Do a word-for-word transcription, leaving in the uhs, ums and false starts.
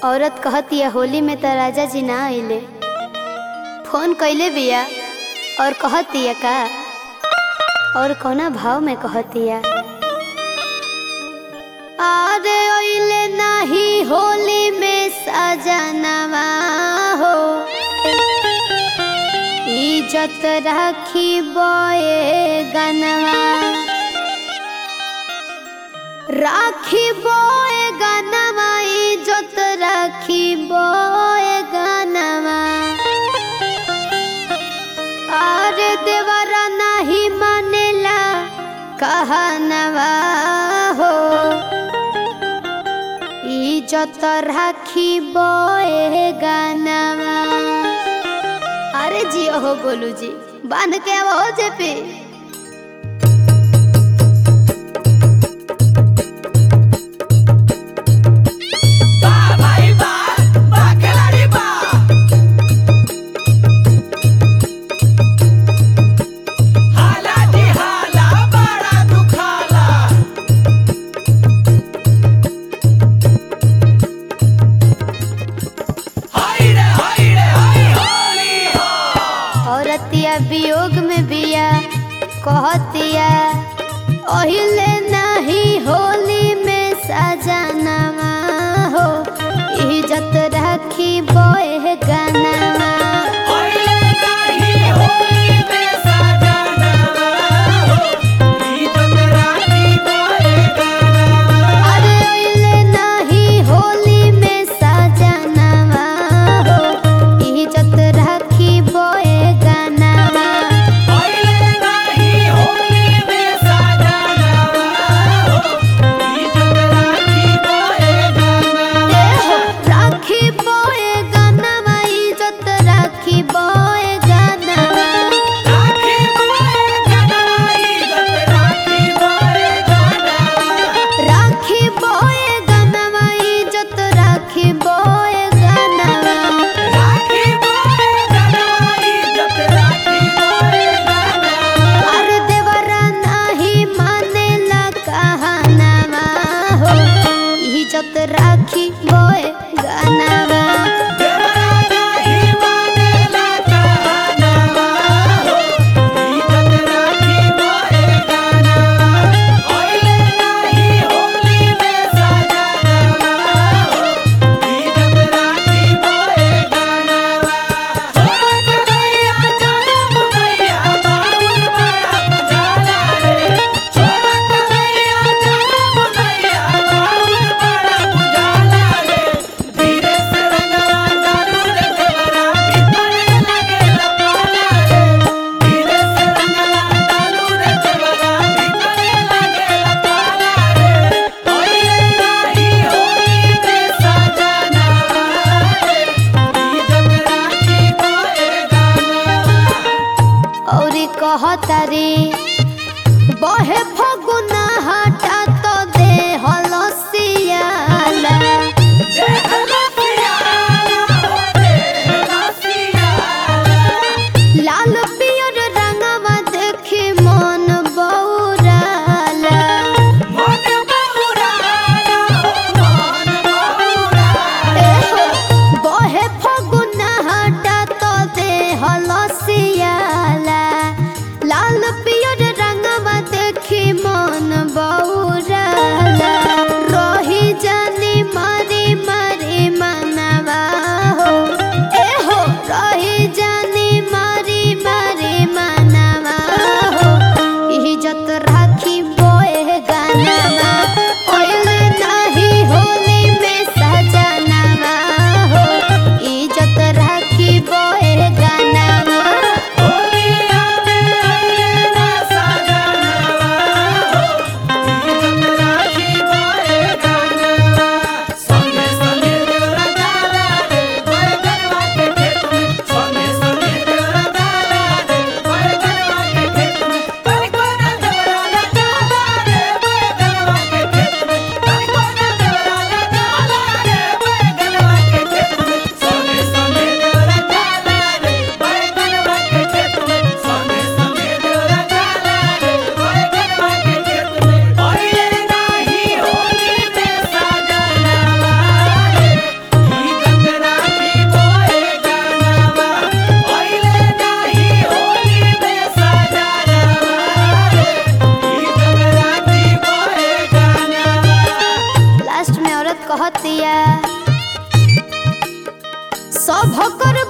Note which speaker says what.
Speaker 1: औरत कहतिया होली में त राजा जी ना आइले, फोन कैले बिया और कहतिया का और कौना भाव में कहतिया। अरे आइले नाही होली में सजनवा हो, इज्जत राखी बोए गनवा, राखी बोए गनवा, इज्जत राखी बोए गनवा। अरे देवरा नहीं मानेला कहनवा हो, इज्जत राखी बोए गनवा। अरे जी हो गोलू जी, बांध के अब हो जे पे। औरतिया वियोग में बिया कहतिया, ओहिले नहीं होली में सजनवा हो, इज्जत राखी बोए गनवा। राखी बोए गनवा, कहतारी बहे फगुना हटा तो दे हलसियाला, लाल पियर रंगवा देखी मन बौराला। बहे फगुना हटा तो दे हलसियाला, लाल पियर बतिया सब कर